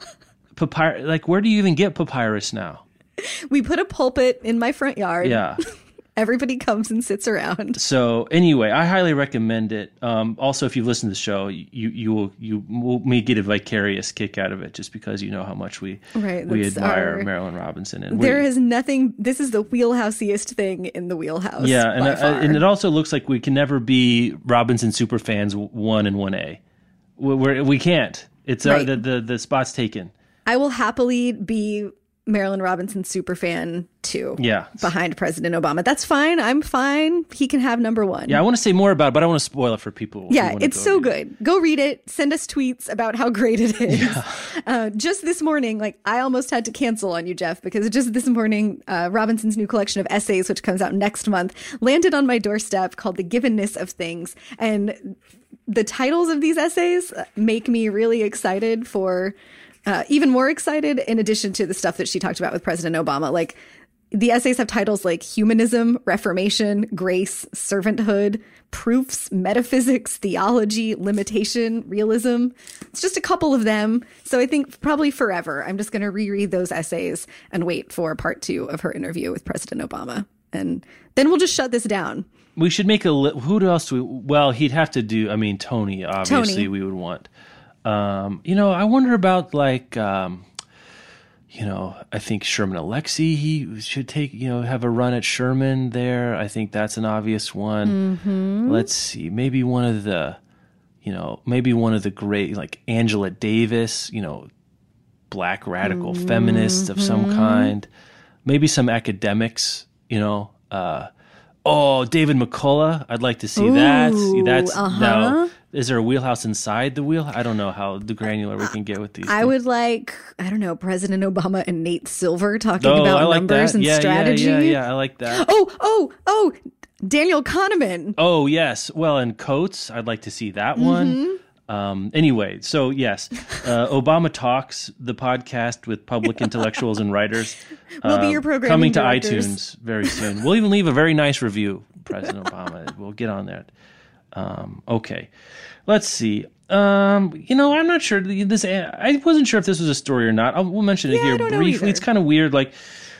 papyrus. Like, where do you even get papyrus now? We put a pulpit in my front yard. Yeah. Everybody comes and sits around. So anyway, I highly recommend it. Um, also, if you've listened to the show, you you will you will may get a vicarious kick out of it just because you know how much we Right, we that's admire our- Marilynne Robinson. And There we, is nothing. This is the wheelhouseiest thing in the wheelhouse. yeah, and by uh, far. and it also looks like we can never be Robinson super fans one and one A. We we're, we can't. It's uh, Right. the, the the spot's taken. I will happily be Marilynne Robinson superfan too. Yeah. Behind President Obama. That's fine. I'm fine. He can have number one. Yeah, I want to say more about it, but I don't want to spoil it for people. who Yeah, wanna it's go so read it. good. Go read it. Send us tweets about how great it is. Uh, just this morning, like I almost had to cancel on you, Jeff, because just this morning, uh, Robinson's new collection of essays, which comes out next month, landed on my doorstep called The Givenness of Things. And the titles of these essays make me really excited for, uh, even more excited in addition to the stuff that she talked about with President Obama. Like, the essays have titles like Humanism, Reformation, Grace, Servanthood, Proofs, Metaphysics, Theology, Limitation, Realism. It's just a couple of them. So I think probably forever, I'm just going to reread those essays and wait for part two of her interview with President Obama. And then we'll just shut this down. We should make a li- who else do we? Well, he'd have to do. I mean, Tony. Obviously, Tony. we would want. Um, you know, I wonder about like. Um, you know, I think Sherman Alexie, he should take, you know, have a run at Sherman there. I think that's an obvious one. Mm-hmm. Let's see, maybe one of the, you know, maybe one of the great, like Angela Davis, you know, black radical Mm-hmm. feminist of some kind. Maybe some academics, you know. Uh, oh, David McCullough, I'd like to see that. See, that's uh-huh. now. Is there a wheelhouse inside the wheel? I don't know how the granular we can get with these. I things. would like, I don't know, President Obama and Nate Silver talking Oh, about I like numbers that. and yeah, strategy. Yeah, yeah, yeah, I like that. Oh, oh, oh, Daniel Kahneman. Oh, yes. Well, and Coates, I'd like to see that one. Um, anyway, so yes, uh, Obama Talks, the podcast with public intellectuals and writers. We'll be uh, your programming coming to directors. iTunes very soon. We'll even leave a very nice review, President Obama. We'll get on that. Um, okay, let's see. Um, you know, I'm not sure. This I wasn't sure if this was a story or not. I'll, we'll mention it Yeah, I here don't know briefly. either. It's kind of weird. Like,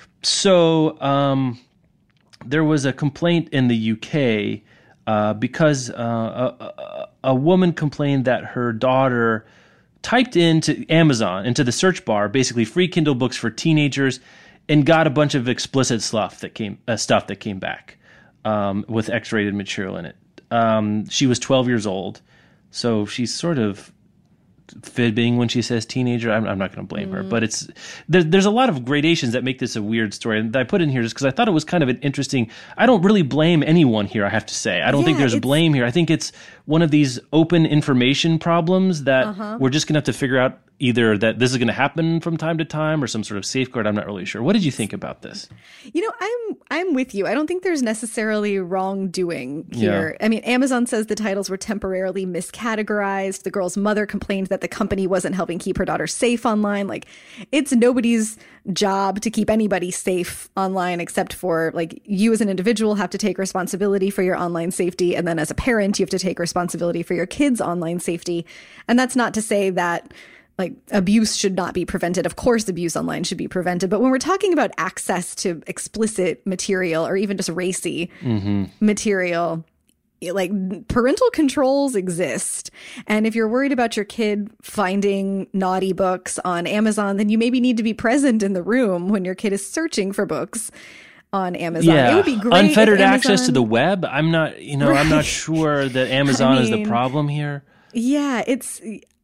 so um, there was a complaint in the U K uh, because uh, a, a, a woman complained that her daughter typed into Amazon, into the search bar, basically free Kindle books for teenagers, and got a bunch of explicit stuff that came uh, stuff that came back um, with X-rated material in it. Um, she was twelve years old, so she's sort of fibbing when she says teenager. I'm, I'm not going to blame her, but it's there, there's a lot of gradations that make this a weird story, and I put in here just because I thought it was kind of an interesting. I don't really blame anyone here. I have to say, I don't think Yeah, there's it's- blame here. I think it's one of these open information problems that we're just going to have to figure out either that this is going to happen from time to time or some sort of safeguard. I'm not really sure. What did you think about this? You know, I'm I'm with you. I don't think there's necessarily wrongdoing here. Yeah. I mean, Amazon says the titles were temporarily miscategorized. The girl's mother complained that the company wasn't helping keep her daughter safe online. Like, it's nobody's job to keep anybody safe online except for, like, you as an individual have to take responsibility for your online safety. And then as a parent, you have to take responsibility for your kids' online safety. And that's not to say that like abuse should not be prevented. Of course, abuse online should be prevented. But when we're talking about access to explicit material or even just racy mm-hmm. material, like parental controls exist. And if you're worried about your kid finding naughty books on Amazon, then you maybe need to be present in the room when your kid is searching for books on Amazon. Yeah. It would be great. Unfettered Amazon... access to the web. I'm not, you know, right. I'm not sure that Amazon I mean, is the problem here. Yeah, it's...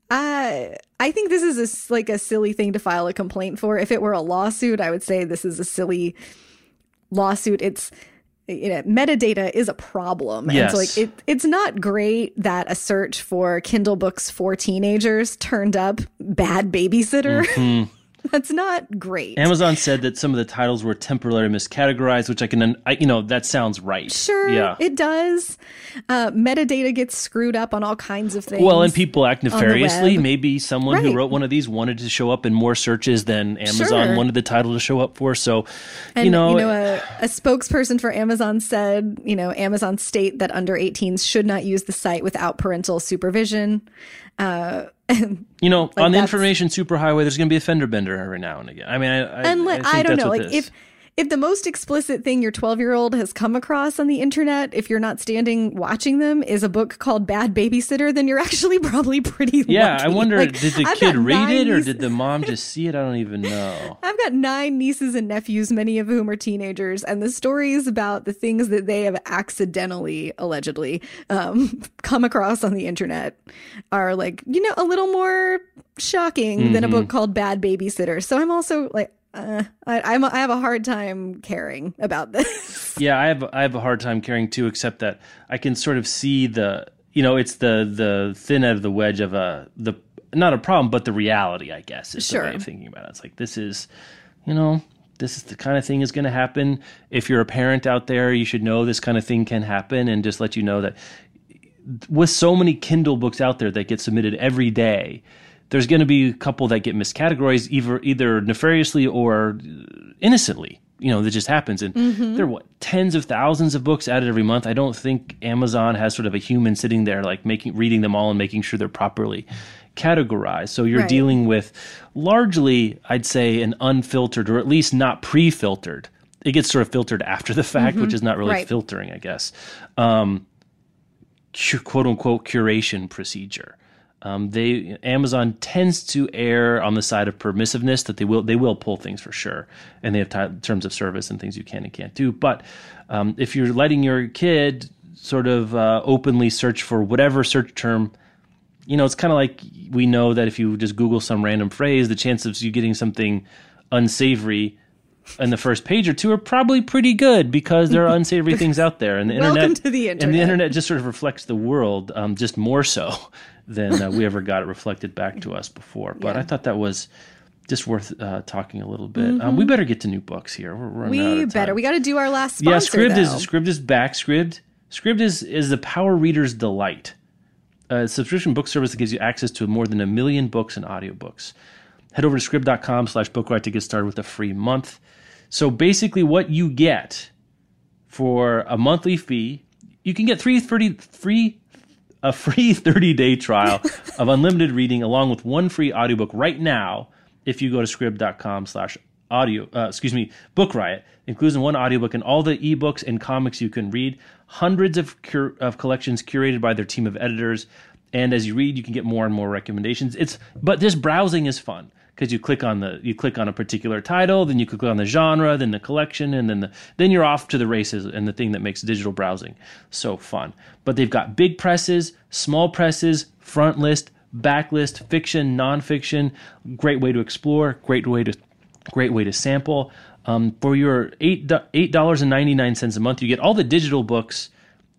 Uh, I think this is a, like a silly thing to file a complaint for. If it were a lawsuit, I would say this is a silly lawsuit. It's, you know, metadata is a problem. Yes. And so like it, it's not great that a search for Kindle books for teenagers turned up Bad Babysitter. Mm-hmm. That's not great. Amazon said that some of the titles were temporarily miscategorized, which I can, I, you know, that sounds right. Sure, yeah. It does. Uh, metadata gets screwed up on all kinds of things. Well, and people act nefariously. Maybe someone right. who wrote one of these wanted to show up in more searches than Amazon sure. wanted the title to show up for. So, and, you know, you know, a, a spokesperson for Amazon said, you know, Amazon state that under eighteens should not use the site without parental supervision. Uh, you know, like on the information superhighway, there's going to be a fender bender every now and again. I mean, I, I, and I, think I don't know, like if if the most explicit thing your twelve-year-old has come across on the internet, if you're not standing watching them, is a book called Bad Babysitter, then you're actually probably pretty yeah, lucky. I wonder, like, did the I've kid read it or nieces. did the mom just see it? I don't even know. I've got nine nieces and nephews, many of whom are teenagers, and the stories about the things that they have accidentally, allegedly, um, come across on the internet are like, you know, a little more shocking mm-hmm. than a book called Bad Babysitter. So I'm also like, Uh, I, I'm I have a hard time caring about this. Yeah, I have I have a hard time caring too, except that I can sort of see the, you know, it's the the thin end of the wedge of a the not a problem, but the reality, I guess, is sure. the way of thinking about it. It's like this is, you know, this is the kind of thing is going to happen. If you're a parent out there, you should know this kind of thing can happen, and just let you know that with so many Kindle books out there that get submitted every day, there's going to be a couple that get miscategorized either either nefariously or innocently. You know, that just happens. And mm-hmm. there are, what, tens of thousands of books added every month. I don't think Amazon has sort of a human sitting there, like making reading them all and making sure they're properly categorized. So you're right. dealing with largely, I'd say, an unfiltered, or at least not pre-filtered. It gets sort of filtered after the fact, mm-hmm. which is not really right. filtering, I guess. Um, quote unquote curation procedure. Um, they Amazon tends to err on the side of permissiveness, that they will they will pull things for sure, and they have t- terms of service and things you can and can't do. But um, if you're letting your kid sort of uh, openly search for whatever search term, you know, it's kind of like we know that if you just Google some random phrase, the chances of you getting something unsavory in the first page or two are probably pretty good, because there are unsavory things out there, and the Welcome internet to the internet. and the internet just sort of reflects the world, um, just more so than uh, we ever got it reflected back to us before. But yeah. I thought that was just worth uh, talking a little bit. Mm-hmm. Um, we better get to new books here. We're running we out of time. better. We got to do our last sponsor. Yeah, Scribd though. is Scribd is back. Scribd Scribd is is the power reader's delight. A subscription book service that gives you access to more than a million books and audiobooks. Head over to scribd.com slash bookriot to get started with a free month. So basically what you get for a monthly fee, you can get three thirty free a free thirty-day trial of unlimited reading along with one free audiobook right now if you go to scribd.com slash audio, uh, excuse me, Book Riot. It includes one audiobook and all the ebooks and comics you can read, hundreds of cur- of collections curated by their team of editors. And as you read, you can get more and more recommendations. It's but this browsing is fun, because you click on the you click on a particular title, then you click on the genre, then the collection, and then the then you're off to the races, and the thing that makes digital browsing so fun. But they've got big presses, small presses, front list, back list, fiction, nonfiction. Great way to explore. Great way to great way to sample. Um, for your eight eight dollars and ninety nine cents a month, you get all the digital books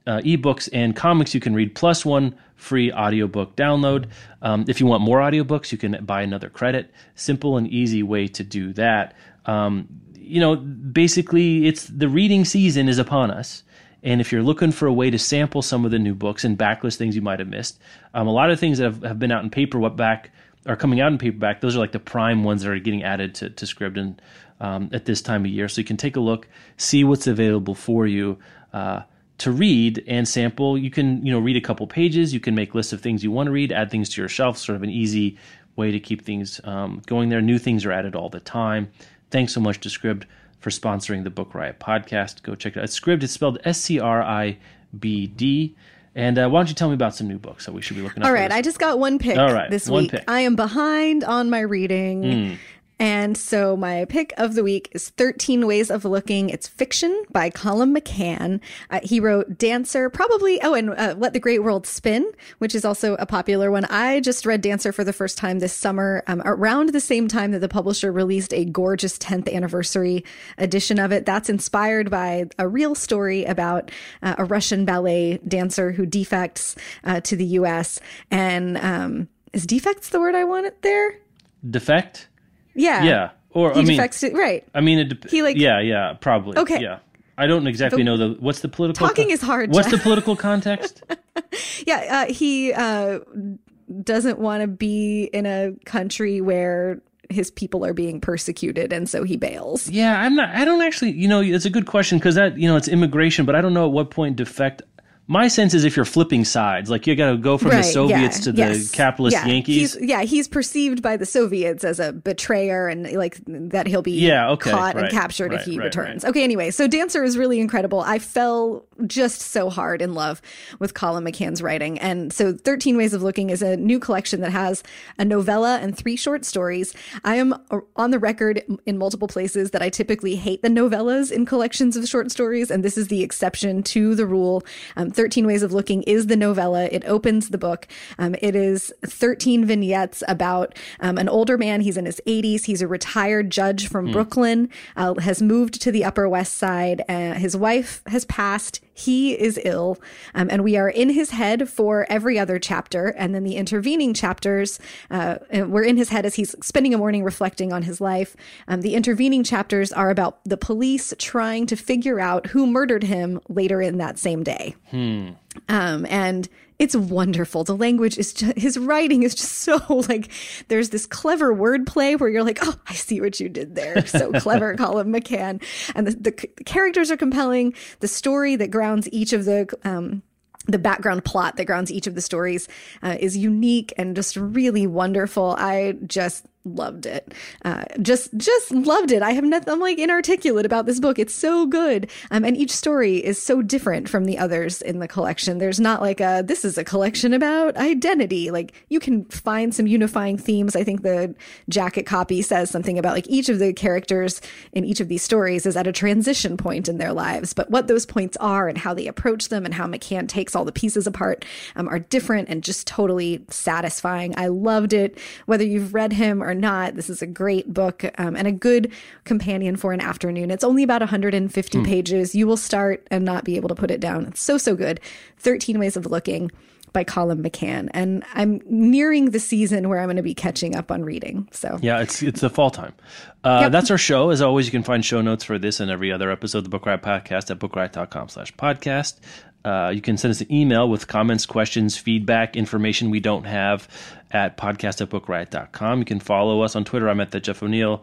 uh, ebooks and comics you can read, plus one free audiobook download. Um, if you want more audiobooks, you can buy another credit. Simple and easy way to do that. Um, you know, basically, it's the reading season is upon us. And if you're looking for a way to sample some of the new books and backlist things you might have missed, um, a lot of things that have, have been out in paperback are coming out in paperback. Those are like the prime ones that are getting added to, to Scribd um, at this time of year. So you can take a look, see what's available for you uh, to read and sample. You can, you know, read a couple pages. You can make lists of things you want to read, add things to your shelf, sort of an easy way to keep things um, going there. New things are added all the time. Thanks so much to Scribd for sponsoring the Book Riot podcast. Go check it out. It's Scribd. It's spelled S C R I B D. And uh, why don't you tell me about some new books that we should be looking at? All right. I just got one pick All right, this one week. pick. I am behind on my reading. Mm. And so my pick of the week is thirteen Ways of Looking. It's fiction by Colum McCann. Uh, he wrote Dancer, probably, oh, and uh, Let the Great World Spin, which is also a popular one. I just read Dancer for the first time this summer, um, around the same time that the publisher released a gorgeous tenth anniversary edition of it. That's inspired by a real story about uh, a Russian ballet dancer who defects uh, to the U S. And um, is defects the word I wanted there? Defect? Yeah. Yeah. Or he I mean, defects to, right. I mean, it dep- He, like- yeah, yeah, probably. Okay. Yeah. I don't exactly The- know the what's the political Talking is hard, What's Jeff. the political context? Yeah, uh, he uh, doesn't want to be in a country where his people are being persecuted, and so he bails. Yeah, I'm not. I don't actually. You know, it's a good question because that you know it's immigration, but I don't know at what point defect. My sense is if you're flipping sides, like you got to go from Right, the Soviets yeah, to the yes, capitalist yeah. Yankees. He's, yeah, he's perceived by the Soviets as a betrayer, and like that he'll be Yeah, okay, caught and right, captured right, if he right, returns. right. Okay, anyway, so Dancer is really incredible. I fell just so hard in love with Colum McCann's writing. And so thirteen Ways of Looking is a new collection that has a novella and three short stories. I am on the record in multiple places that I typically hate the novellas in collections of short stories, and this is the exception to the rule. Um, thirteen Ways of Looking is the novella. It opens the book. Um, it is thirteen vignettes about um, an older man. He's in his eighties. He's a retired judge from mm. Brooklyn, uh, has moved to the Upper West Side. Uh, his wife has passed. He is ill. Um, and we are in his head for every other chapter. And then the intervening chapters, uh, we're in his head as he's spending a morning reflecting on his life. Um, the intervening chapters are about the police trying to figure out who murdered him later in that same day. Hmm. Um, and it's wonderful. The language is just, his writing is just so like, there's this clever wordplay where you're like, oh, I see what you did there. So clever, Colum McCann. And the, the, the characters are compelling. The story that grounds each of the, um, the background plot that grounds each of the stories uh, is unique and just really wonderful. I just loved it. Uh, just, just loved it. I have nothing, I'm like inarticulate about this book. It's so good. Um, and each story is so different from the others in the collection. There's not like a, this is a collection about identity. Like you can find some unifying themes. I think the jacket copy says something about like each of the characters in each of these stories is at a transition point in their lives, but what those points are and how they approach them and how McCann takes all the pieces apart um, are different and just totally satisfying. I loved it. Whether you've read him or not, this is a great book um, and a good companion for an afternoon. It's only about one hundred fifty mm. pages. You will start and not be able to put it down. It's so, so good. thirteen Ways of Looking by Colum McCann. And I'm nearing the season where I'm going to be catching up on reading. So yeah, it's it's the fall time. Uh, yep. That's our show. As always, you can find show notes for this and every other episode of the Book Riot Podcast at bookriot.com slash podcast. Uh, you can send us an email with comments, questions, feedback, information we don't have at podcast at bookriot dot com. You can follow us on Twitter. I'm at the Jeff O'Neill,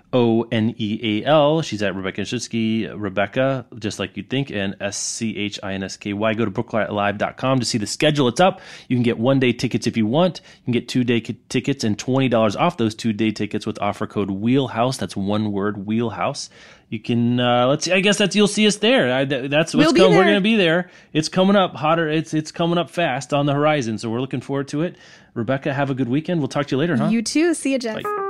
O N E A L. She's at Rebecca Nshitsky, Rebecca, just like you'd think, and S C H I N S K Y. Go to book riot live dot com to see the schedule. It's up. You can get one-day tickets if you want. You can get two-day k- tickets and twenty dollars off those two-day tickets with offer code WHEELHOUSE. That's one word, WHEELHOUSE. You can, uh, let's see, I guess that's, you'll see us there. I, that's what's we'll coming. We're there. going to be there. It's coming up hotter. It's, it's coming up fast on the horizon. So we're looking forward to it. Rebecca, have a good weekend. We'll talk to you later, huh? You too. See you, Jeff. Bye.